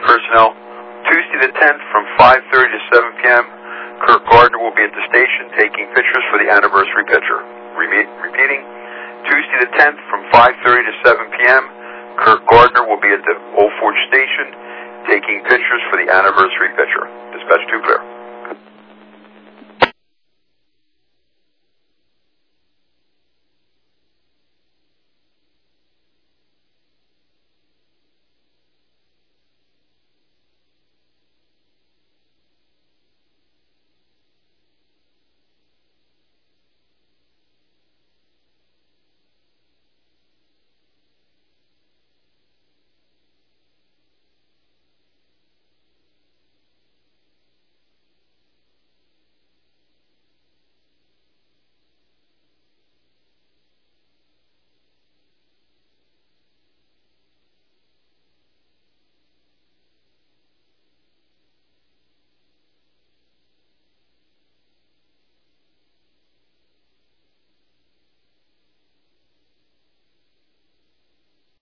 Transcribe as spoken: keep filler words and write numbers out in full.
personnel. Tuesday the tenth from five thirty to seven p.m., Kirk Gardner will be at the station taking pictures for the anniversary picture. Repeat, repeating, Tuesday the tenth from five thirty to seven p.m., Kirk Gardner will be at the Old Forge station taking pictures for the anniversary picture. Dispatch two clear.